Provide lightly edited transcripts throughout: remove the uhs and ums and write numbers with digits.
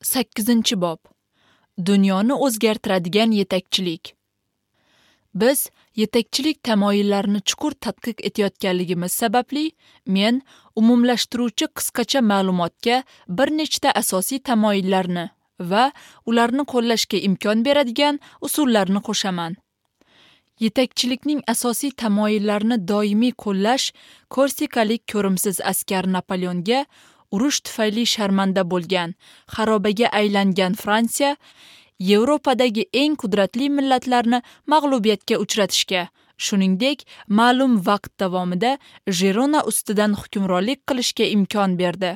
8-bob. Dunyoni o'zgartiradigan yetakchilik. Biz yetakchilik tamoyillarini chuqur tadqiq etayotganligimiz sababli men umumlashtiruvchi qisqacha ma'lumotga bir nechta asosiy tamoyillarni va ularni qo'llashga imkon beradigan usullarni qo'shaman. Yetakchilikning asosiy tamoyillarini doimiy qo'llash korsikalik ko'rimsiz askar Napoleonga urush tufayli sharmanda bo'lgan, xarobaga aylangan Fransiya, Yevropadagi eng qudratli millatlarni mag'lubiyatga uchratishga, shuningdek, ma'lum vaqt davomida Jirona ustidan hukmronlik qilishga imkon berdi.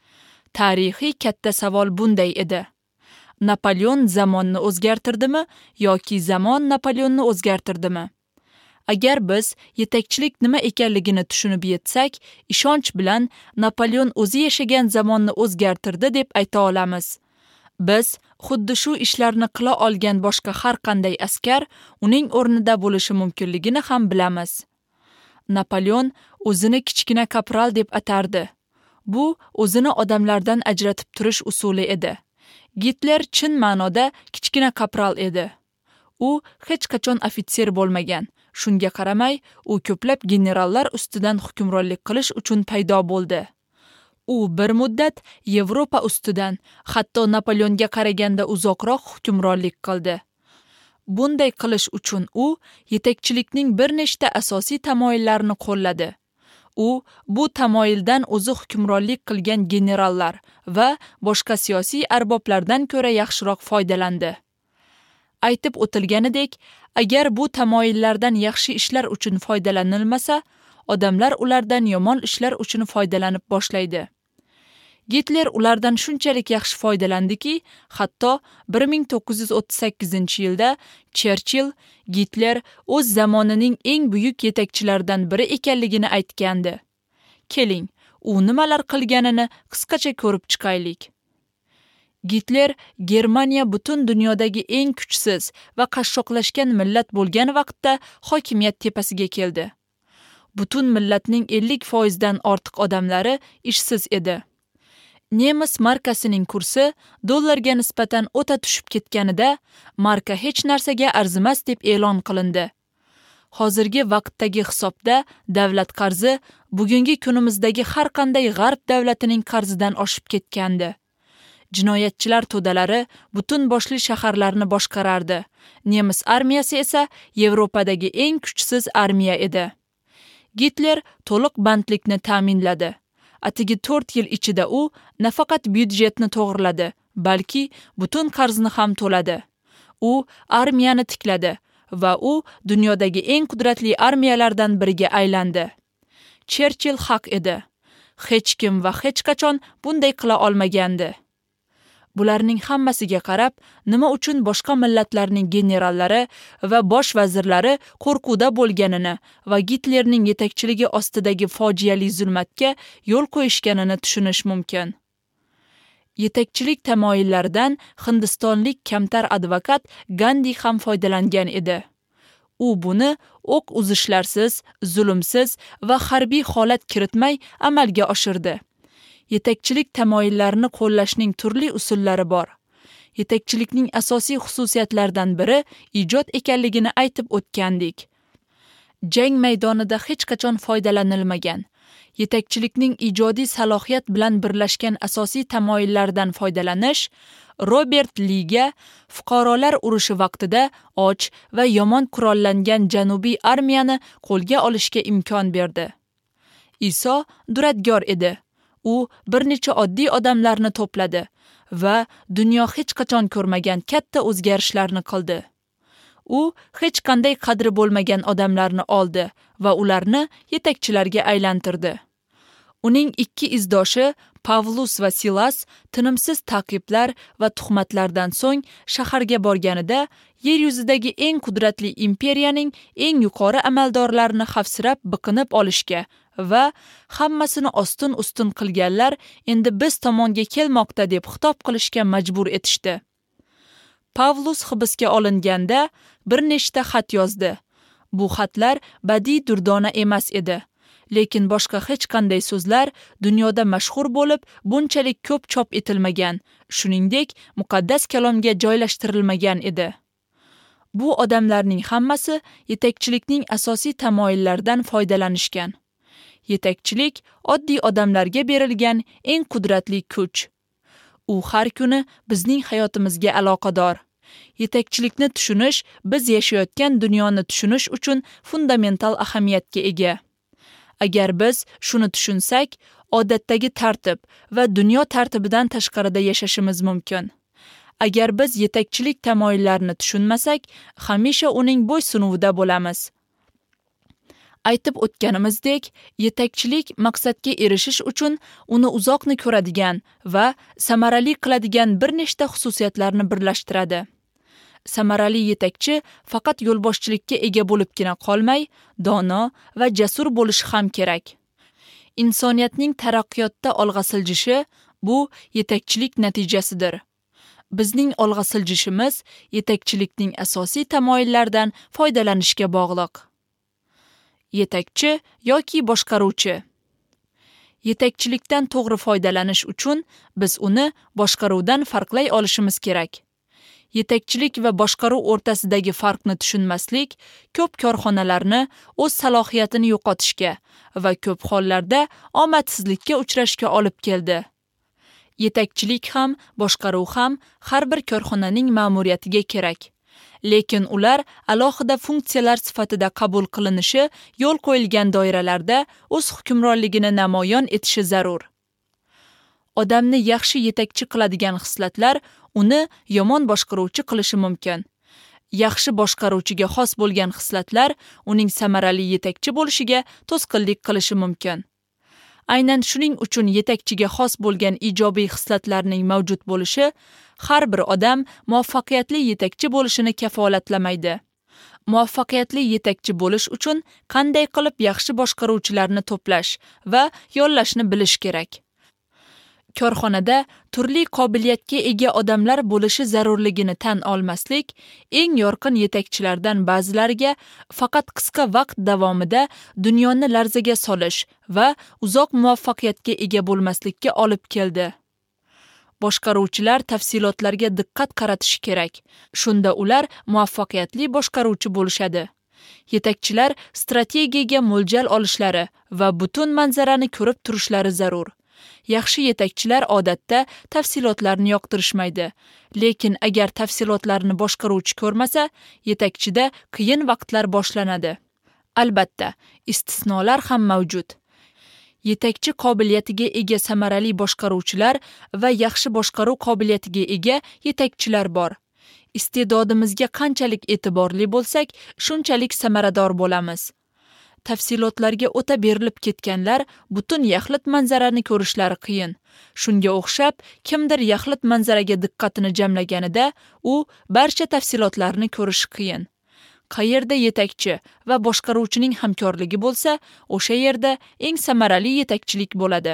Tarixiy katta savol bunday edi: Napoleon zamonni o'zgartirdimi yoki zamon Napoleonni o'zgartirdimi? Agar biz yetakchilik nima ekanligini tushunib yetsak, ishonch bilan Napoleon o'zi yashagan zamonni o'zgartirdi deb ayta olamiz. Biz xuddi shu ishlarni qila olgan boshqa har qanday askar uning o'rnida bo'lishi mumkinligini ham bilamiz. Napoleon o'zini kichkina kapral deb atardi. Bu o'zini odamlardan ajratib turish usuli edi. Gitler chin ma'noda kichkina kapral edi. U hech qachon ofitser bo'lmagan. Shunga qaramay, u ko'plab generallar ustidan hukmronlik qilish uchun paydo bo'ldi. U bir muddat Yevropa ustidan, hatto Napoleonga qaraganda uzoqroq hukmronlik qildi. Bunday qilish uchun u yetakchilikning bir nechta asosiy tamoyillarini qo'lladi. U bu tamoyildan o'zi hukmronlik qilgan generallar va boshqa siyosiy arboblardan ko'ra yaxshiroq foydalandi. Aytib o'tilganidek, agar bu tamoyillardan yaxshi ishlar uchun foydalanilmasa, odamlar ulardan yomon ishlar uchun foydalanib boshlaydi. Gitler ulardan shunchalik yaxshi foydalandiki, hatto 1938-yilda Cherchill Gitler o'z zamonining eng buyuk yetakchilaridan biri ekanligini aytgandi. Keling, u nimalar qilganini qisqacha ko'rib chiqaylik. Gitler Germaniya butun dunyodagi eng kuchsiz va qashshoqlashgan millat bo'lgan vaqtda hokimiyat tepasiga keldi. Butun millatning 50% dan ortiq odamlari ishsiz edi. Nemis markasining kursi dollarga nisbatan o'ta tushib ketganida, marka hech narsaga arzimas deb e'lon qilindi. Hozirgi vaqtdagi hisobda davlat qarzi bugungi kunimizdagi har qanday g'arb davlatining qarzidan oshib ketgandi. Jinoyatchilar to'dalari butun boshli shaharlarni boshqarardi. Nemis armiyasi esa Yevropadagi eng kuchsiz armiya edi. Gitler to'liq bandlikni ta'minladi. Atigi 4 yil ichida u nafaqat byudjetni to'g'riladi, balki butun qarzni ham to'ladi. U armiyani tikladi va u dunyodagi eng qudratli armiyalardan biriga aylandi. Cherchill haq edi. Hech kim va hech qachon bunday qila olmagandi. Bularning hammasiga qarab, nima uchun boshqa millatlarning generallari va bosh vazirlari qo'rquvda bo'lganini va Gitlerning yetakchiligi ostidagi fojiali zulmatga yo'l qo'yishganini tushunish mumkin. Yetakchilik tamoyillaridan hindistonlik kamtar advokat Gandhi ham foydalangan edi. U buni o'q uzishlarsiz, zulmsiz va harbiy holat kiritmay amalga oshirdi. Yetakchilik tamoyillarini qo'llashning turli usullari bor. Yetakchilikning asosiy xususiyatlaridan biri ijod ekanligini aytib o'tgandik. Jang maydonida hech qachon foydalanilmagan, yetakchilikning ijodiy salohiyat bilan birlashgan asosiy tamoyillaridan foydalanish Robert Liga fuqarolar urushi vaqtida och va yomon qurollangan janubiy armiyani qo'lga olishga imkon berdi. Iso duradgor edi. U bir necha oddiy odamlarni to'pladi va dunyo hech qachon ko'rmagan katta o'zgarishlarni qildi. U hech qanday qadri bo'lmagan odamlarni oldi va ularni yetakchilarga aylantirdi. Uning ikki izdoshi Pavlus va Silas tinimsiz ta'qiblar va tuhmatlardan so'ng shaharga borganida yer yuzidagi eng qudratli imperiyaning eng yuqori amaldorlarini xavfsirab biqinib olishga va hammasini ostin-ustun qilganlar endi biz tomonga kelmoqda deb xitob qilishga majbur etishdi. Pavlus hibsga olinganda bir nechta xat yozdi. Bu xatlar badiiy durdona emas edi. lekin boshqa hech qanday so'zlar dunyoda mashhur bo'lib, bunchalik ko'p chop etilmagan, shuningdek, muqaddas kalomga joylashtirilmagan edi. Bu odamlarning hammasi yetakchilikning asosiy tamoyillaridan foydalanishgan. Yetakchilik oddiy odamlarga berilgan eng qudratli kuch. U har kuni bizning hayotimizga aloqador. Yetakchilikni tushunish biz yashayotgan dunyoni tushunish uchun fundamental ahamiyatga ega. Agar biz shuni tushunsak, odatdagi tartib va dunyo tartibidan tashqarida yashashimiz mumkin. Agar biz yetakchilik tamoyillarini tushunmasak, hamisha uning bo'ysunuvida bo'lamiz. Aytib o'tganimizdek, yetakchilik maqsadga erishish uchun uni uzoqni ko'radigan va samarali qiladigan bir nechta xususiyatlarni birlashtiradi. Samarali yetakchi faqat yo'lboshchilikka ega bo'libgina qolmay, dono va jasur bo'lishi ham kerak. Insoniyatning taraqqiyotda olg'a siljishi bu yetakchilik natijasidir. Bizning olg'a siljishimiz yetakchilikning asosiy tamoyillaridan foydalanishga bog'liq. Yetakchi yoki boshqaruvchi. Yetakchilikdan to'g'ri foydalanish uchun biz uni boshqaruvdan farqlay olishimiz kerak. Yetakchilik va boshqaruv o'rtasidagi farqni tushunmaslik ko'p korxonalarni o'z salohiyatini yo'qotishga va ko'p hollarda omadsizlikka uchrashga olib keldi. Yetakchilik ham, boshqaruv ham har bir korxonaning ma'muriyatiga kerak. Lekin ular alohida funksiyalar sifatida qabul qilinishi yo'l qo'yilgan doiralarda o'z hukmronligini namoyon etishi zarur. Odamni yaxshi yetakchi qiladigan xislatlar uni yomon boshqaruvchi qilishi mumkin. Yaxshi boshqaruvchiga xos bo'lgan xislatlar uning samarali yetakchi bo'lishiga to'sqinlik qilishi mumkin. Aynan shuning uchun yetakchiga xos bo'lgan ijobiy xislatlarning mavjud bo'lishi har bir odam muvaffaqiyatli yetakchi bo'lishini kafolatlamaydi. Muvaffaqiyatli yetakchi bo'lish uchun qanday qilib yaxshi boshqaruvchilarni to'plash va yollashni bilish kerak. Korxonada turli qobiliyatga ega odamlar bo'lishi zarurligini tan olmaslik eng yorqin yetakchilardan ba'zilariga faqat qisqa vaqt davomida dunyoni larzaga solish va uzoq muvaffaqiyatga ega bo'lmaslikka olib keldi. Boshqaruvchilar tafsilotlarga diqqat qaratishi kerak. Shunda ular muvaffaqiyatli boshqaruvchi bo'lishadi. Yetakchilar strategiyaga mo'ljal olishlari va butun manzarani ko'rib turishlari zarur. Yaxshi yetakchilar odatda tafsilotlarni yoqtirishmaydi. Lekin agar tafsilotlarni boshqaruvchi ko'rmasa, yetakchida qiyin vaqtlar boshlanadi. Albatta, istisnolar ham mavjud. Yetakchi qobiliyatiga ega samarali boshqaruvchilar va yaxshi boshqaruv qobiliyatiga ega yetakchilar bor. Iste'dodimizga qanchalik e'tiborli bo'lsak, shunchalik samarador bo'lamiz. Tafsilotlarga o'ta berilib ketganlar butun yaxlit manzarani ko'rishlari qiyin. Shunga o'xshab, kimdir yaxlit manzaraga diqqatini jamlaganida, u barcha tafsilotlarni ko'rishi qiyin. Qayerda yetakchi va boshqaruvchining hamkorligi bo'lsa, o'sha yerda eng samarali yetakchilik bo'ladi.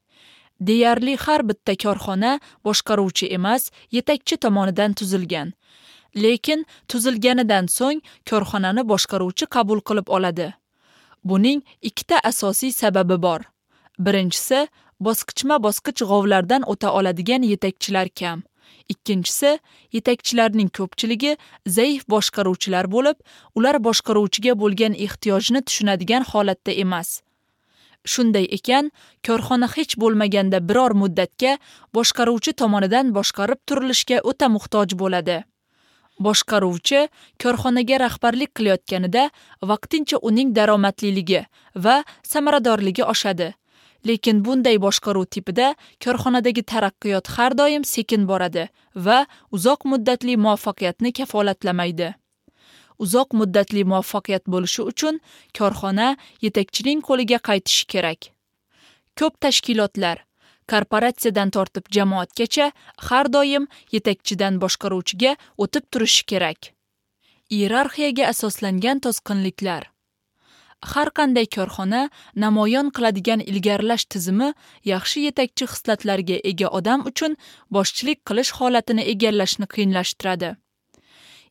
Deyarli har bitta korxona boshqaruvchi emas, yetakchi tomonidan tuzilgan. Lekin tuzilganidan so'ng korxonani boshqaruvchi qabul qilib oladi. Buning ikkita asosiy sababi bor. Birinchisi, bosqichma-bosqich g'ovlardan o'ta oladigan yetakchilar kam. Ikkinchisi, yetakchilarning ko'pchiligi zaif boshqaruvchilar bo'lib, ular boshqaruvchiga bo'lgan ehtiyojni tushunadigan holatda emas. Shunday ekan, korxona hech bo'lmaganda biror muddatga boshqaruvchi tomonidan boshqarib turilishga o'ta muhtoj bo'ladi. Boshqaruvchi korxonaga rahbarlik qilayotganida vaqtincha uning daromadliligi va samaradorligi oshadi. Lekin bunday boshqaruv tipida korxonadagi taraqqiyot har doim sekin boradi va uzoq muddatli muvaffaqiyatni kafolatlamaydi. Uzoq muddatli muvaffaqiyat bo'lishi uchun korxona yetakchining qo'liga qaytishi kerak. Ko'p tashkilotlar korporatsiyadan tortib jamoatgacha har doim yetakchidan boshqaruvchiga o'tib turishi kerak. Iyerarxiyaga asoslangan to'sqinliklar. Har qanday korxona namoyon qiladigan ilgarilash tizimi yaxshi yetakchi xislatlariga ega odam uchun boshchilik qilish holatini egallashni qiyinlashtiradi.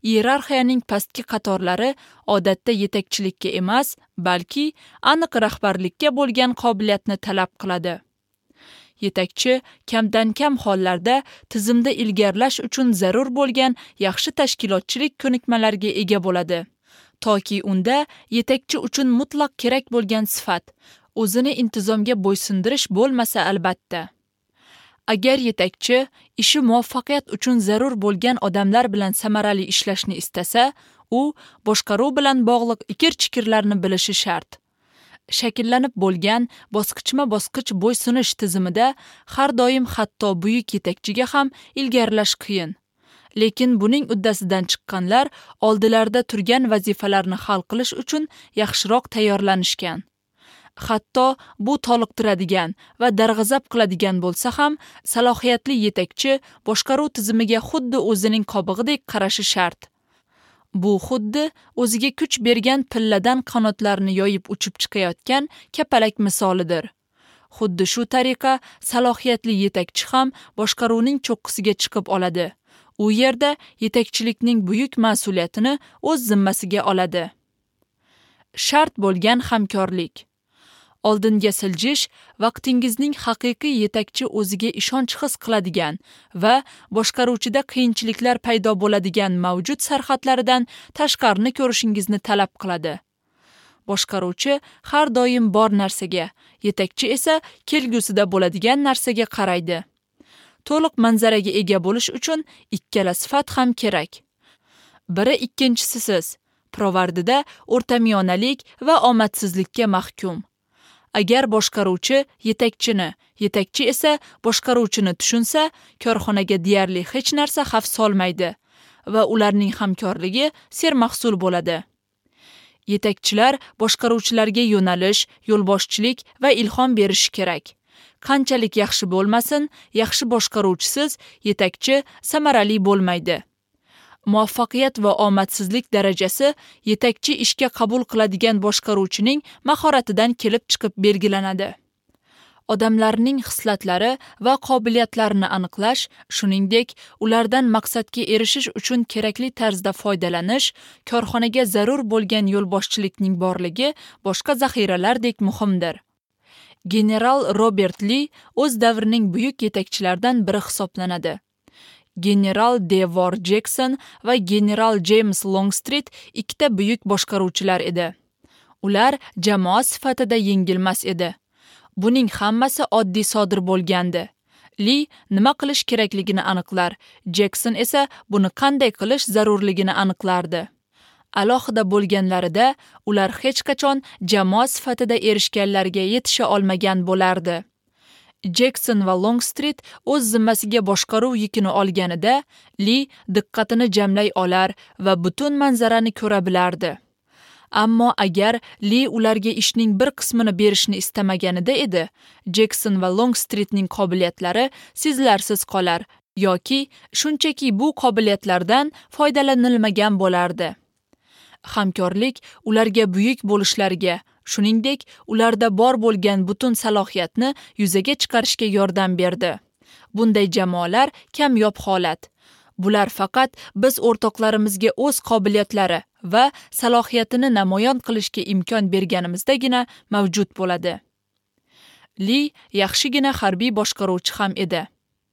iyerarxiyaning pastki qatorlari odatda yetakchilikka emas, balki aniq rahbarlikka bo'lgan qobiliyatni talab qiladi. Yetakchi kamdan-kam hollarda tizimda ilgarilash uchun zarur bo'lgan yaxshi tashkilotchilik ko'nikmalariga ega bo'ladi. Toki unda yetakchi uchun mutlaq kerak bo'lgan sifat o'zini intizomga bo'ysundirish bo'lmasa albatta. Agar yetakchi ishi muvaffaqiyat uchun zarur bo'lgan odamlar bilan samarali ishlashni istasa, u boshqaruv bilan bog'liq ikir-chikirlarni bilishi shart. Shakllanib bo'lgan bosqichma-bosqich bo'ysunish tizimida har doim hatto buyuk yetakchiga ham ilgarilash qiyin. Lekin buning uddasidan chiqqanlar oldilarida turgan vazifalarni hal qilish uchun yaxshiroq tayyorlanishgan. Hatto bu toliqtiradigan va darg'azab qiladigan bo'lsa ham, salohiyatli yetakchi boshqaruv tizimiga xuddi o'zining qobig'idek qarashi shart. Bu xuddi o'ziga kuch bergan pilladan qanotlarini yoyib uchib chiqayotgan kapalak misolidir. Xuddi shu tariqa salohiyatli yetakchi ham boshqaruvning cho'qqisiga chiqib oladi. U yerda yetakchilikning buyuk mas'uliyatini o'z zimmasiga oladi. Shart bo'lgan hamkorlik. Oldinga siljish vaqtingizning haqiqiy yetakchi o'ziga ishonch his qiladigan va boshqaruvchida qiyinchiliklar paydo bo'ladigan mavjud sarhadlaridan tashqarini ko'rishingizni talab qiladi. Boshqaruvchi har doim bor narsaga, yetakchi esa kelgusida bo'ladigan narsaga qaraydi. To'liq manzaraga ega bo'lish uchun ikkala sifat ham kerak. Biri ikkinchisisiz, pirovardida o'rtamiyonalik va omadsizlikka mahkum. Agar boshqaruvchi yetakchini, yetakchi esa boshqaruvchini tushunsa, korxonaga deyarli hech narsa xavf solmaydi va ularning hamkorligi sermahsul bo'ladi. Yetakchilar boshqaruvchilarga yo'nalish, yo'lboshchilik va ilhom berishi kerak. Qanchalik yaxshi bo'lmasin, yaxshi boshqaruvchisiz yetakchi samarali bo'lmaydi. Muvaffaqiyat va omadsizlik darajasi yetakchi ishga qabul qiladigan boshqaruvchining mahoratidan kelib chiqib belgilanadi. Odamlarning xislatlari va qobiliyatlarini aniqlash, shuningdek, ulardan maqsadga erishish uchun kerakli tarzda foydalanish, korxonaga zarur bo'lgan yo'lboshchilikning borligi boshqa zaxiralardek muhimdir. General Robert Lee o'z davrining buyuk yetakchilaridan biri hisoblanadi. General Devor Jackson va general James Longstreet ikkita buyuk boshqaruvchilar edi. Ular jamoa sifatida yengilmas edi. Buning hammasi oddiy sodir bo'lgandi. Lee nima qilish kerakligini aniqlar, Jackson esa buni qanday qilish zarurligini aniqlardi. Alohida bo'lganlarida ular hech qachon jamoa sifatida erishganlarga yetisha olmagan bo'lardi. Jackson va Longstreet o'z zimmasiga boshqaruv yukini olganida Lee diqqatini jamlay olar va butun manzarani ko'ra bilardi. Ammo agar Lee ularga ishning bir qismini berishni istamaganida edi, Jackson va Longstreetning qobiliyatlari sezilarsiz qolar yoki shunchaki bu qobiliyatlardan foydalanilmagan bo'lardi. Hamkorlik ularga buyuk bo'lishlariga, shuningdek, ularda bor bo'lgan butun salohiyatni yuzaga chiqarishga yordam berdi. Bunday jamoalar kamyob holat. Bular faqat biz o'rtoqlarimizga o'z qobiliyatlari va salohiyatini namoyon qilishga imkon berganimizdagina mavjud bo'ladi. Lee yaxshigina harbiy boshqaruvchi ham edi.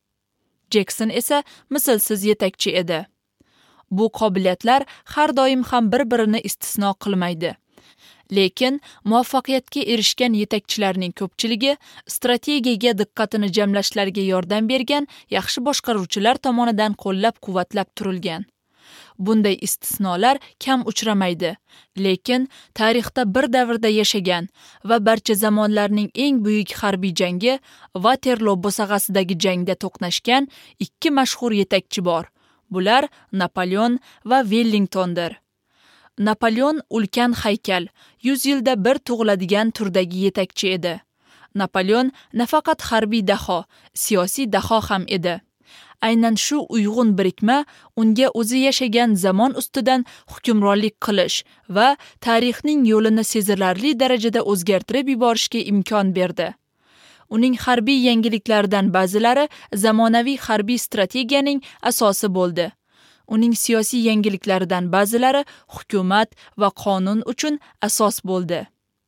Jackson esa mislsiz yetakchi edi. Bu qobiliyatlar har doim ham bir-birini istisno qilmaydi. Lekin muvaffaqiyatga erishgan yetakchilarning ko'pchiligi strategiyaga diqqatini jamlashlariga yordam bergan yaxshi boshqaruvchilar tomonidan qo'llab-quvvatlab turilgan. Bunday istisnolar kam uchramaydi, lekin tarixda bir davrda yashagan va barcha zamonlarning eng buyuk harbiy jangi Waterloo bo'sag'asidagi jangda to'qnashgan ikki mashhur yetakchi bor. Bular Napoleon va Wellingtondir. Napoleon ulkan haykal, 100 yilda bir tug'iladigan turdagi yetakchi edi. Napoleon nafaqat harbiy daho, siyosiy daho ham edi. Aynan shu uyg'un birikma unga o'zi yashagan zamon ustidan hukmronlik qilish va tarixning yo'lini sezilarli darajada o'zgartirib yuborishga imkon berdi. Uning harbiy yangiliklaridan ba'zilari zamonaviy harbiy strategiyaning asosi bo'ldi. Uning siyosiy yangiliklaridan ba'zilari hukumat va qonun uchun asos bo'ldi.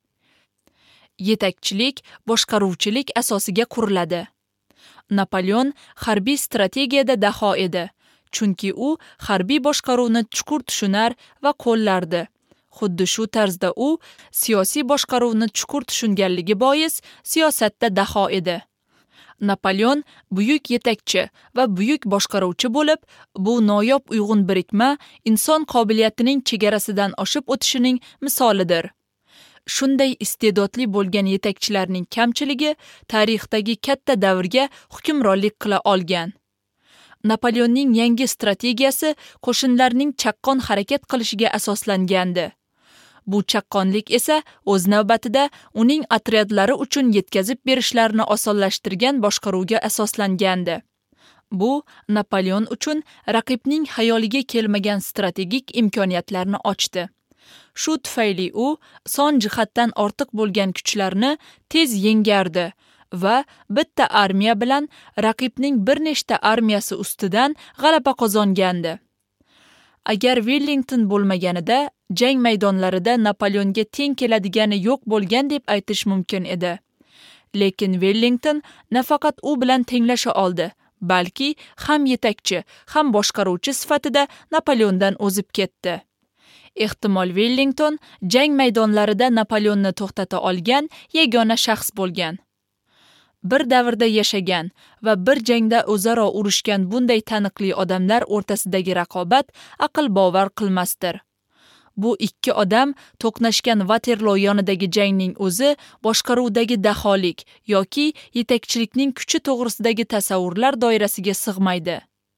Yetakchilik boshqaruvchilik asosiga quriladi. Napoleon harbiy strategiyada daho edi, chunki u harbiy boshqaruvni chuqur tushunar va qo'llardi. Xuddi shu tarzda u siyosiy boshqaruvni chuqur tushunganligi bois siyosatda daho edi. Napoleon buyuk yetakchi va buyuk boshqaruvchi bo'lib, bu noyob uyg'un birikma inson qobiliyatining chegarasidan oshib o'tishining misolidir. Shunday iste'dodli bo'lgan yetakchilarning kamchiligi tarixdagi katta davrga hukmronlik qila olgan. Napoleonning yangi strategiyasi qo'shinlarning chaqqon harakat qilishiga asoslangandi. Bu chaqqonlik esa o'z navbatida uning otryadlari uchun yetkazib berishlarini osonlashtirgan boshqaruvga asoslangandi. Bu Napoleon uchun raqibning xayoliga kelmagan strategik imkoniyatlarni ochdi. Shu tufayli u son jihatdan ortiq bo'lgan kuchlarni tez yengardi va bitta armiya bilan raqibning bir nechta armiyasi ustidan g'alaba qozongandi. Agar Wellington bo'lmaganida, jang maydonlarida Napoleonga teng keladigani yo'q bo'lgan deb aytish mumkin edi. Lekin Wellington nafaqat u bilan tenglasha oldi, balki ham yetakchi, ham boshqaruvchi sifatida Napoleondan o'zib ketdi. Ehtimol Wellington jang maydonlarida Napoleonni to'xtata olgan yagona shaxs bo'lgan. Bir davrda yashagan va bir jangda o'zaro urushgan bunday taniqli odamlar o'rtasidagi raqobat aql bovar qilmasdir. Bu ikki odam to'qnashgan Waterloo yonidagi jangning o'zi boshqaruvdagi daholik yoki yetakchilikning kuchi to'g'risidagi tasavvurlar doirasiga sig'maydi.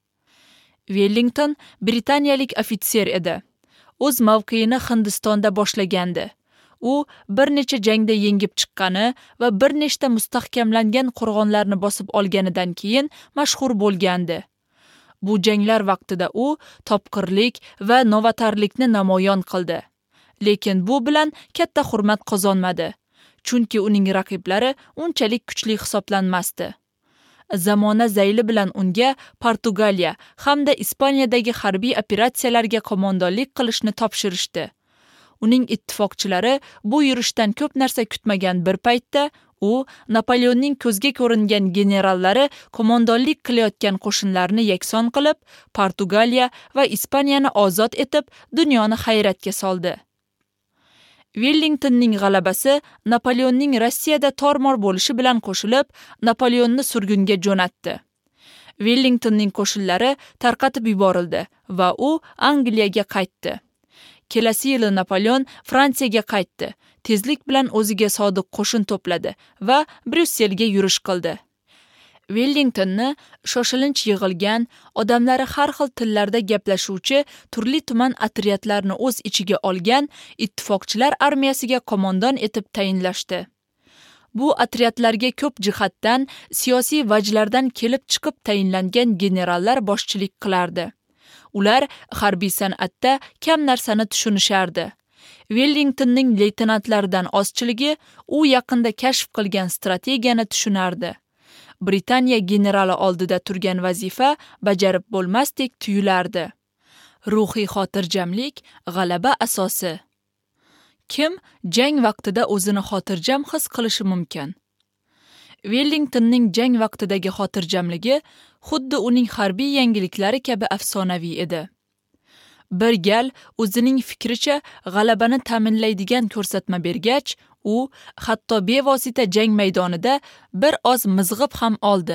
Wellington britaniyalik ofitser edi. O'z mavqeini Hindistonda boshlagandi. U bir necha jangda yengib chiqqani va bir nechta mustahkamlangan qo'rg'onlarni bosib olganidan keyin mashhur bo'lgandi. Bu janglar vaqtida u topqirlik va novatorlikni namoyon qildi. Lekin bu bilan katta hurmat qozonmadi, chunki uning raqiblari unchalik kuchli hisoblanmasdi. Zamona zayli bilan unga Portugaliya hamda Ispaniyadagi harbiy operatsiyalarga qo'mondonlik qilishni topshirishdi. Uning ittifoqchilari bu yurishdan ko'p narsa kutmagan bir paytda u Napoleonning ko'zga ko'ringan generallari qo'mondonlik qilayotgan qo'shinlarni yakson qilib, Portugaliya va Ispaniyani ozod etib, dunyoni hayratga soldi. Wellingtonning g'alabasi Napoleonning Rossiyada tormor bo'lishi bilan qo'shilib, Napoleonni surgunga jo'natdi. Wellingtonning qo'shinlari tarqatib yuborildi va u Angliyaga qaytdi. Kelasi yili Napoleon Fransiyaga qaytdi. Tezlik bilan o'ziga sodiq qo'shin to'pladi va Bryusselga yurish qildi. Wellingtonni shoshilinch yig'ilgan, odamlari har xil tillarda gaplashuvchi turli-tuman otryadlarni o'z ichiga olgan ittifoqchilar armiyasiga qo'mondon etib tayinlashdi. Bu otryadlarga ko'p jihatdan siyosiy vajlardan kelib chiqib tayinlangan generallar boshchilik qilardi. Ular harbiy san'atda kam narsani tushunishardi. Wellingtonning leytenantlaridan ozchiligi u yaqinda kashf qilgan strategiyani tushunardi. Britaniya generali oldida turgan vazifa bajarib bo'lmasdek tuyulardi. Ruhiy xotirjamlik g'alaba asosi. Kim jang vaqtida o'zini xotirjam his qilishi mumkin? Wellingtonning jang vaqtidagi xotirjamligi xuddi uning harbiy yangiliklari kabi afsonaviy edi. Bir gal o'zining fikricha g'alabani ta'minlaydigan ko'rsatma bergach, u hatto bevosita jang maydonida bir oz mizg'ib ham oldi.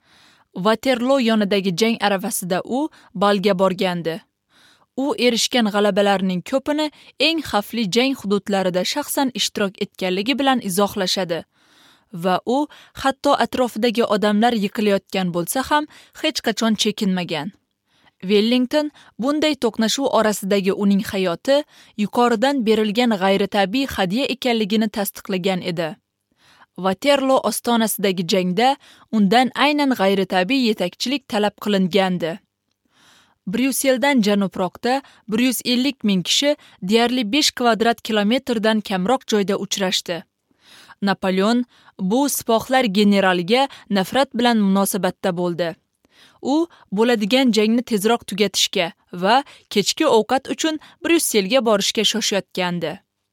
Waterloo yonidagi jang arafasida u balga borgandi. U erishgan g'alabalarning ko'pini eng xavfli jang hududlarida shaxsan ishtirok etganligi bilan izohlashadi. Va u hatto atrofidagi odamlar yiqilayotgan bo'lsa ham hech qachon chekinmagan. Wellington bunday to'qnashuv orasidagi uning hayoti yuqoridan berilgan g'ayritabiiy hadya ekanligini tasdiqlagan edi. Waterloo ostonasidagi jangda undan aynan g'ayritabiiy yetakchilik talab qilingandi. Bryusseldan janubroqda 150 ming kishi deyarli 5 kvadrat kilometrdan kamroq joyda uchrashdi. Napoleon bu sipohlar generaliga nafrat bilan munosabatda bo'ldi. U bo'ladigan jangni tezroq tugatishga va kechki ovqat uchun Bryusselga borishga shoshayotgandi.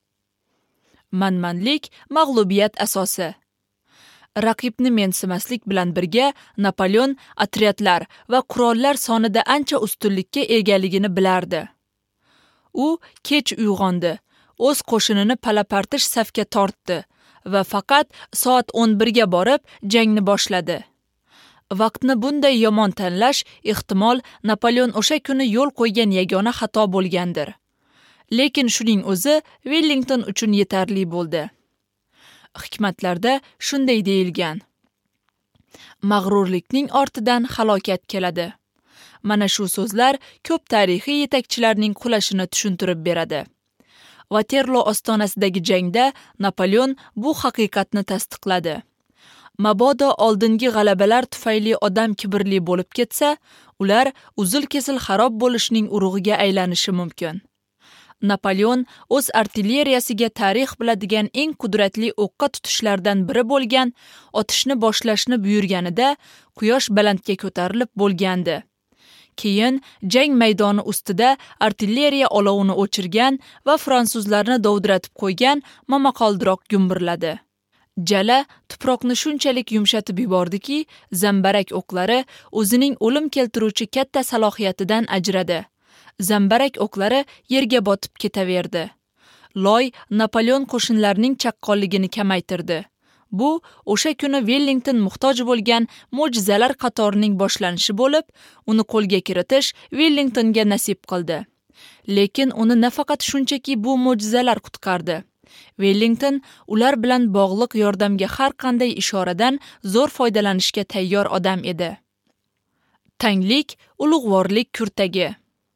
Manmanlik mag'lubiyat asosi. Raqibni mensimaslik bilan birga Napoleon otryadlar va qurollar sonida ancha ustunlikka egaligini bilardi. U kech uyg'ondi, o'z qo'shinini palapartish safga tortdi va faqat soat 11 ga borib jangni boshladi. Vaqtni bunday yomon tanlash ehtimol Napoleon o'sha kuni yo'l qo'ygan yagona xato bo'lgandir. Lekin shuning o'zi Wellington uchun yetarli bo'ldi. Hikmatlarda shunday deyilgan: mag'rurlikning ortidan halokat keladi. Mana shu so'zlar ko'p tarixiy yetakchilarning qulashini tushuntirib beradi. Waterloo ostonasidagi jangda Napoleon bu haqiqatni tasdiqladi. Mabodo oldingi g'alabalar tufayli odam kibrli bo'lib ketsa, ular uzil-kesil xarob bo'lishning urug'iga aylanishi mumkin. Napoleon o'z artilleriyasiga tarix biladigan eng qudratli o'qqa tutishlardan biri bo'lgan otishni boshlashni buyurganida quyosh balandga ko'tarilib bo'lgandi. Keyin jang maydoni ustida artilleriya olovini o'chirgan va fransuzlarni dovdiratib qo'ygan momaqaldiroq gumburladi. Jala tuproqni shunchalik yumshatib yubordiki, zambarak o'qlari o'zining o'lim keltiruvchi katta salohiyatidan ajradi. Zambarak o'qlari yerga botib ketaverdi. Loy Napoleon qo'shinlarining chaqqonligini kamaytirdi. Bu o'sha kuni Wellington muhtoj bo'lgan mo'jizalar qatorining boshlanishi bo'lib, uni qo'lga kiritish Wellingtonga nasib qildi. Lekin uni nafaqat shunchaki bu mo'jizalar qutqardi. Wellington ular bilan bog'liq yordamga har qanday ishoradan zo'r foydalanishga tayyor odam edi. Tanglik, ulug'vorlik kurtagi.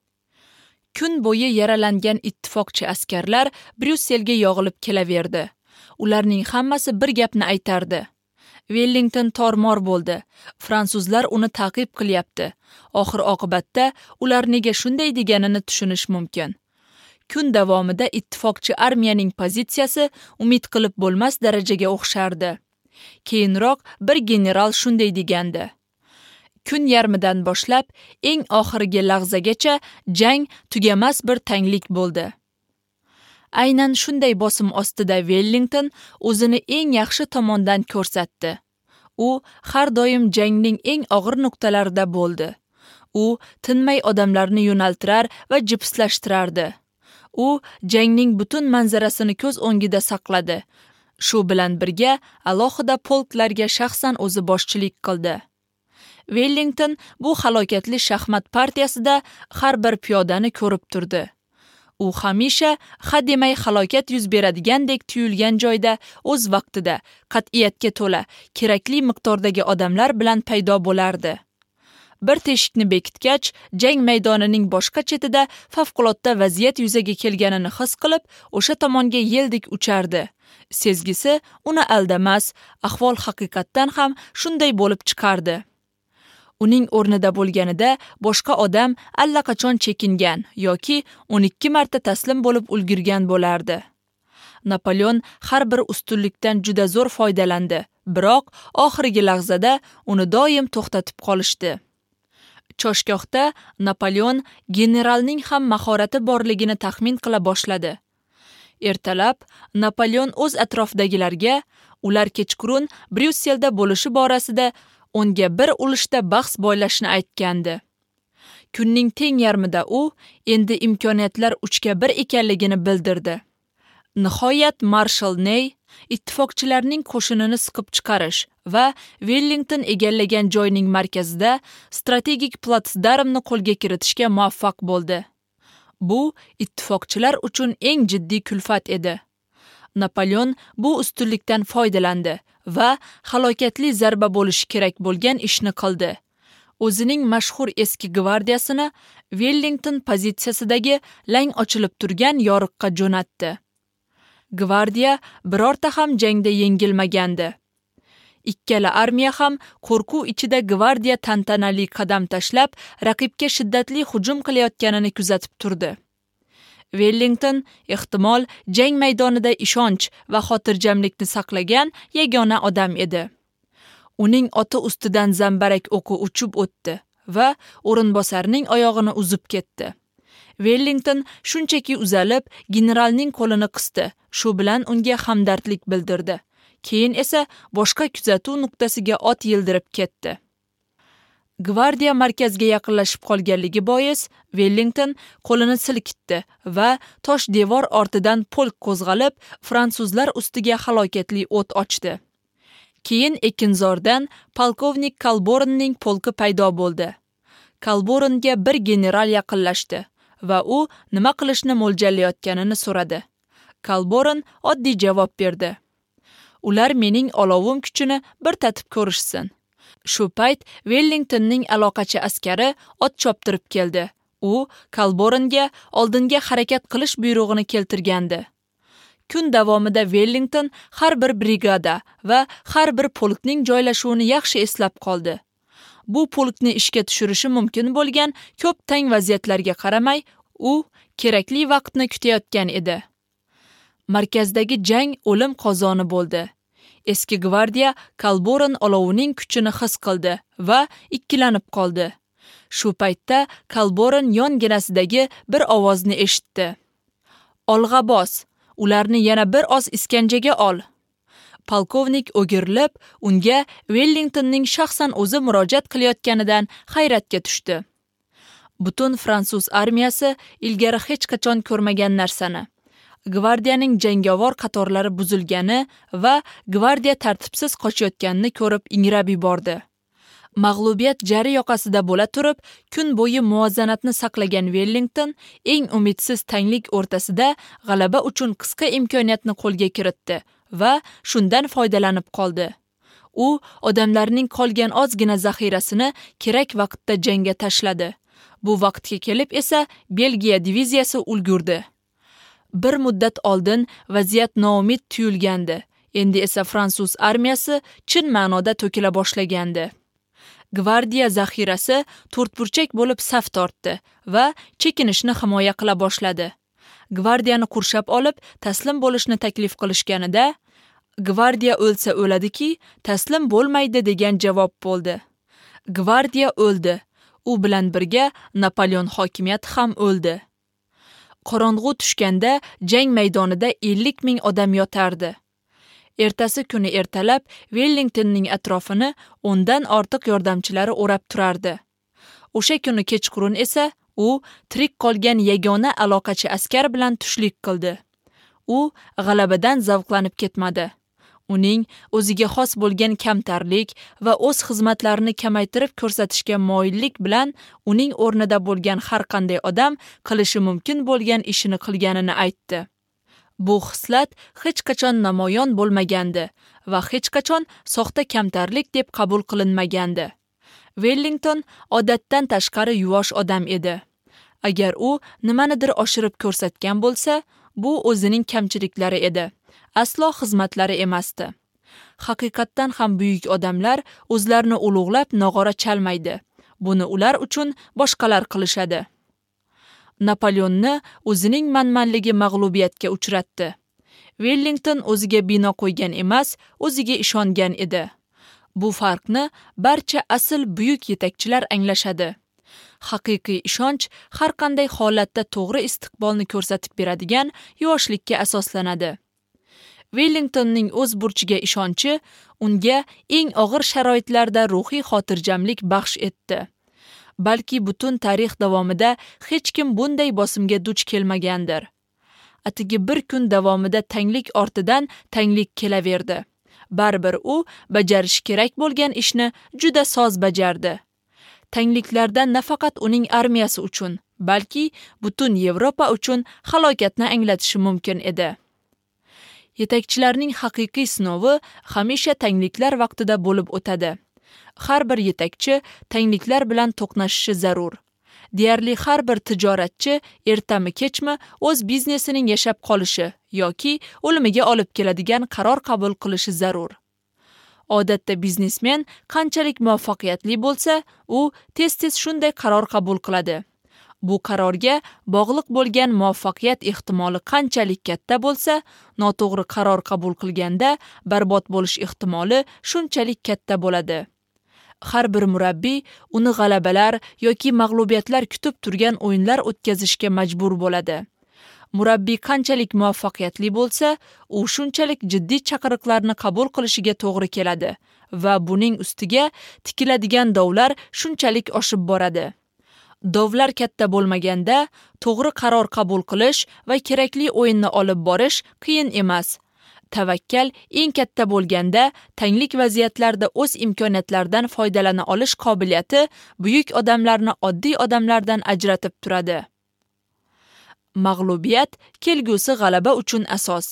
Kun bo'yi yaralangan ittifoqchi askarlar Bryusselga yog'ilib kelaverdi. Ularning hammasi bir gapni aytardi. Wellington tormor bo'ldi. Fransuzlar uni ta'qib qilyapti. Oxir oqibatda ular nega shunday deganini tushunish mumkin. Kun davomida ittifoqchi armiyaning pozitsiyasi umid qilib bo'lmas darajaga o'xshardi. Keyinroq bir general shunday degandi: kun yarmidan boshlab eng oxirgi lahzagacha jang tugamas bir tanglik bo'ldi. Aynan shunday bosim ostida Wellington o'zini eng yaxshi tomondan ko'rsatdi. U har doim jangning eng og'ir nuqtalarida bo'ldi. U tinmay odamlarni yo'naltirar va jipslashtirardi. U jangning butun manzarasini ko'z o'ngida saqladi. Shu bilan birga alohida polklarga shaxsan o'zi boshchilik qildi. Wellington bu halokatli shaxmat partiyasida har bir piyodani ko'rib turdi. U hamisha hademay halokat yuz beradigandek tuyulgan joyda o'z vaqtida qat'iyatga to'la kerakli miqdordagi odamlar bilan paydo bo'lardi. Bir teshikni bekitgach, jang maydonining boshqa chetida favqulodda vaziyat yuzaga kelganini his qilib, o'sha tomonga yeldek uchardi. Sezgisi uni aldamas, ahvol haqiqatdan ham shunday bo'lib chiqardi. Uning o'rnida bo'lganida boshqa odam allaqachon chekingan yoki 12 marta taslim bo'lib ulgurgan bo'lardi. Napoleon har bir ustunlikdan juda zo'r foydalandi, biroq oxirgi lahzada uni doim to'xtatib qolishdi. Choshgohda Napoleon generalning ham mahorati borligini taxmin qila boshladi. Ertalab Napoleon o'z atrofidagilarga ular kechqurun Bryusselda bo'lishi borasida unga bir urushda bahs boylashni aytgandi. Kunning teng yarmida u endi imkoniyatlar 3/1 ekanligini bildirdi. Nihoyat marshal Ney ittifoqchilarning qo'shinini siqib chiqarish va Wellington egallagan joyning markazida strategik platsdarmni qo'lga kiritishga muvaffaq bo'ldi. Bu ittifoqchilar uchun eng jiddiy kulfat edi. Napoleon bu ustunlikdan foydalandi va halokatli zarba bo'lishi kerak bo'lgan ishni qildi. O'zining mashhur eski gvardiyasini Wellington pozitsiyasidagi lang ochilib turgan yoriqqa jo'natdi. Gvardiya birorta ham jangda yengilmagandi. Ikkala armiya ham qo'rquv ichida gvardiya tantanali qadam tashlab raqibga shiddatli hujum qilayotganini kuzatib turdi. Wellington ehtimol jang maydonida ishonch va xotirjamlikni saqlagan yagona odam edi. Uning oti ustidan zambarak o'qi uchib o'tdi va o'rinbosarining oyog'ini uzib ketdi. Wellington shunchaki uzalib, generalning qo'lini qisdi. Shu bilan unga hamdardlik bildirdi. Keyin esa boshqa kuzatuv nuqtasiga ot yildirib ketdi. Gvardiya markazga yaqinlashib qolganligi bois Wellington qo'lini silkitdi va tosh devor ortidan polk qo'zg'alib, fransuzlar ustiga halokatli o't ochdi. Keyin Ekinzordan polkovnik Kalborinning polki paydo bo'ldi. Kalboringa bir general yaqinlashdi va u nima qilishni mo'ljallayotganini so'radi. Kalborin oddiy javob berdi. Ular mening olovim kuchini bir tatib ko'rishsin. Shu payt Wellingtonning aloqachi askari ot choptirib keldi. U Kalboringa oldinga harakat qilish buyrug'ini keltirgandi. Kun davomida Wellington har bir brigada va har bir polkning joylashuvini yaxshi eslab qoldi. Bu polkni ishga tushirishi mumkin bo'lgan ko'p tang vaziyatlarga qaramay, u kerakli vaqtni kutayotgan edi. Markazdagi jang o'lim qozoni bo'ldi. Eski gvardiya Kalborin olovining kuchini his qildi va ikkilanib qoldi. Shu paytda Kalborin yonginasidagi bir ovozni eshitdi. Olg'a bos, ularni yana bir oz iskanjaga ol. Polkovnik o'girilib, unga Wellingtonning shaxsan o'zi murojaat qilayotganidan hayratga tushdi. Butun fransuz armiyasi ilgari hech qachon ko'rmagan narsani, gvardiyaning jangovar qatorlari buzilgani va gvardiya tartibsiz qochayotganini ko'rib ingrab yubordi. Mag'lubiyat jari yoqasida bo'la turib, kun bo'yi muvozanatni saqlagan Wellington eng umidsiz tanglik o'rtasida g'alaba uchun qisqa imkoniyatni qo'lga kiritdi va shundan foydalanib qoldi. U odamlarning qolgan ozgina zaxirasini kerak vaqtda jangga tashladi. Bu vaqtga kelib esa Belgiya diviziyasi ulgurdi. Bir muddat oldin vaziyat noumid tuyulgandi. Endi esa fransuz armiyasi chin ma'noda to'kila boshlagandi. Gvardiya zaxirasi to'rtburchak bo'lib saf tortdi va chekinishni himoya qila boshladi. Gvardiyani qurshab olib, taslim bo'lishni taklif qilishganida, gvardiya o'lsa o'ladiki, taslim bo'lmaydi degan javob bo'ldi. Gvardiya o'ldi. U bilan birga Napoleon hokimiyati ham o'ldi. Qorong'u tushganda jang maydonida 50 ming odam yotardi. Ertasi kuni ertalab Wellingtonning atrofini 10 dan ortiq yordamchilari o'rab turardi. O'sha kuni kechqurun esa u tirik qolgan yagona aloqachi askar bilan tushlik qildi. U g'alabadan zavqlanib ketmadi. Uning o'ziga xos bo'lgan kamtarlik va o'z xizmatlarini kamaytirib ko'rsatishga moyillik bilan uning o'rnida bo'lgan har qanday odam qilishi mumkin bo'lgan ishini qilganini aytdi. Bu xislat hech qachon namoyon bo'lmagandi va hech qachon soxta kamtarlik deb qabul qilinmagandi. Wellington odatdan tashqari yuvosh odam edi. Agar u nimanidir oshirib ko'rsatgan bo'lsa, bu o'zining kamchiliklari edi. Aslo xizmatlari emasdi. Haqiqatdan ham buyuk odamlar o'zlarini ulug'lab nog'ora chalmaydi. Buni ular uchun boshqalar qilishadi. Napoleonni o'zining manmanligi mag'lubiyatga uchratdi. Wellington o'ziga bino qo'ygan emas, o'ziga ishongan edi. Bu farqni barcha asl buyuk yetakchilar anglashadi. Haqiqiy ishonch har qanday holatda to'g'ri istiqbolni ko'rsatib beradigan yoshlikka asoslanadi. Wellingtonning o'z burchiga ishonchi unga eng og'ir sharoitlarda ruhiy xotirjamlik baxsh etdi. Balki butun tarix davomida hech kim bunday bosimga duch kelmagandir. Atigi bir kun davomida tanglik ortidan tanglik kelaverdi. Baribir u bajarish kerak bo'lgan ishni juda soz bajardi. Tangliklardan nafaqat uning armiyasi uchun, balki butun Yevropa uchun halokatni anglatishi mumkin edi. Yetakchilarning haqiqiy sinovi hamisha tangliklar vaqtida bo'lib o'tadi. Har bir yetakchi tangliklar bilan to'qnashishi zarur. Deyarli har bir tijoratchi ertami kechmi o'z biznesining yashab qolishi yoki o'limiga olib keladigan qaror qabul qilishi zarur. Odatda biznesmen qanchalik muvaffaqiyatli bo'lsa, u tez-tez shunday qaror qabul qiladi. Bu qarorga bog'liq bo'lgan muvaffaqiyat ehtimoli qanchalik katta bo'lsa, noto'g'ri qaror qabul qilganda barbod bo'lish ehtimoli shunchalik katta bo'ladi. Har bir murabbiy uni g'alabalar yoki mag'lubiyatlar kutib turgan o'yinlar o'tkazishga majbur bo'ladi. Murabbiy qanchalik muvaffaqiyatli bo'lsa, u shunchalik jiddiy chaqiriqlarni qabul qilishiga to'g'ri keladi va buning ustiga tikiladigan dovlar shunchalik oshib boradi. Dovlar katta bo'lmaganda to'g'ri qaror qabul qilish va kerakli o'yinni olib borish qiyin emas. Tavakkal eng katta bo'lganda tanglik vaziyatlarda o'z imkoniyatlaridan foydalana olish qobiliyati buyuk odamlarni oddiy odamlardan ajratib turadi. Mag'lubiyat kelgusi g'alaba uchun asos.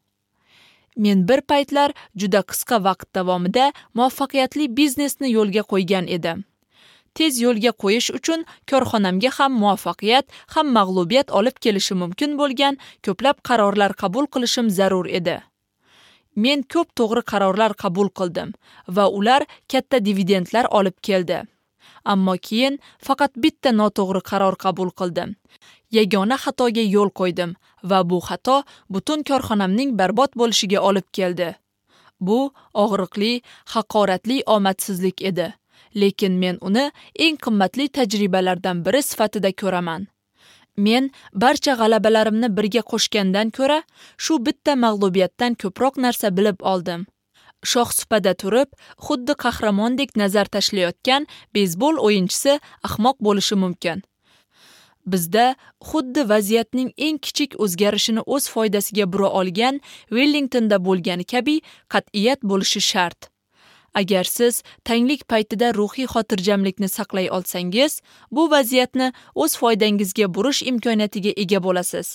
Men bir paytlar juda qisqa vaqt davomida muvaffaqiyatli biznesni yo'lga qo'ygan edim. Tez yo'lga qo'yish uchun korxonamga ham muvaffaqiyat, ham mag'lubiyat olib kelishi mumkin bo'lgan ko'plab qarorlar qabul qilishim zarur edi. Men ko'p to'g'ri qarorlar qabul qildim va ular katta dividendlar olib keldi. Ammo keyin faqat bitta noto'g'ri qaror qabul qildim. Yagona xatoga yo'l qo'ydim va bu xato butun korxonamning barbod bo'lishiga olib keldi. Bu og'riqli, haqoratli omadsizlik edi, lekin men uni eng qimmatli tajribalardan biri sifatida ko'raman. Men barcha g'alabalarimni birga qo'shgandan ko'ra, shu bitta mag'lubiyatdan ko'proq narsa bilib oldim. Shohsupada turib, xuddi qahramondek nazar tashlayotgan beysbol o'yinchisi ahmoq bo'lishi mumkin. Bizda xuddi vaziyatning eng kichik o'zgarishini o'z foydasiga bura olgan Wellingtonda bo'lgani kabi qat'iyat bo'lishi shart. Agar siz tanglik paytida ruhiy xotirjamlikni saqlay olsangiz, bu vaziyatni o'z foydangizga burish imkoniyatiga ega bo'lasiz.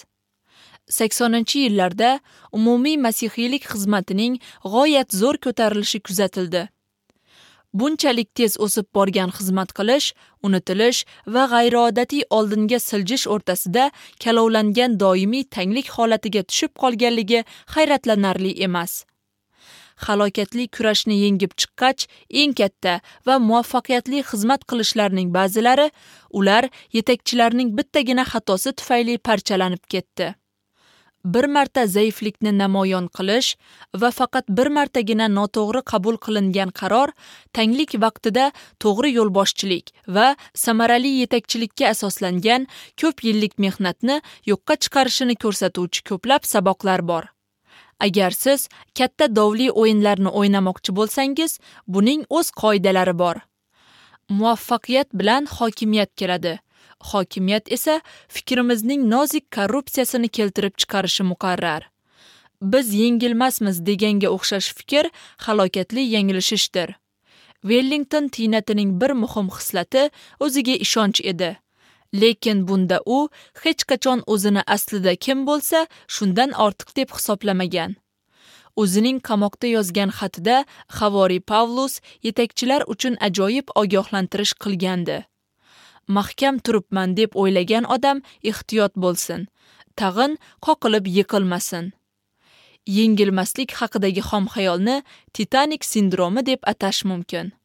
80-yillarda umumiy masihiylik xizmatining g'oyat zo'r ko'tarilishi kuzatildi. Bunchalik tez o'sib borgan xizmat qilish, unutilish va g'ayriodatiy oldinga siljish o'rtasida kalovlangan doimiy tanglik holatiga tushib qolganligi hayratlanarli emas. Halokatli kurashni yengib chiqqach, eng katta va muvaffaqiyatli xizmat qilishlarning ba'zilari ular yetakchilarning bittagina xatosi tufayli parchalanib ketdi. Bir marta zaiflikni namoyon qilish va faqat bir martagina noto'g'ri qabul qilingan qaror tanglik vaqtida to'g'ri yo'lboshchilik va samarali yetakchilikka asoslangan ko'p yillik mehnatni yo'qqa chiqarishini ko'rsatuvchi ko'plab saboqlar bor. Agar siz katta dovli o'yinlarni o'ynamoqchi bo'lsangiz, buning o'z qoidalari bor. Muvaffaqiyat bilan hokimiyat keladi. Hokimiyat esa fikrimizning nozik korrupsiyasini keltirib chiqarishi muqarrar. Biz yengilmasmiz deganga o'xshash fikr halokatli yanglishishdir. Wellington tiynatining bir muhim xislati o'ziga ishonch edi. Lekin bunda u hech qachon o'zini aslida kim bo'lsa, shundan ortiq deb hisoblamagan. O'zining qamoqda yozgan xatida Havoriy Pavlus yetakchilar uchun ajoyib ogohlantirish qilgandi. Mahkam turibman deb o'ylagan odam ehtiyot bo'lsin, tag'in qoqilib yiqilmasin. Yengilmaslik haqidagi xom xayolni Titanik sindromi deb atash mumkin.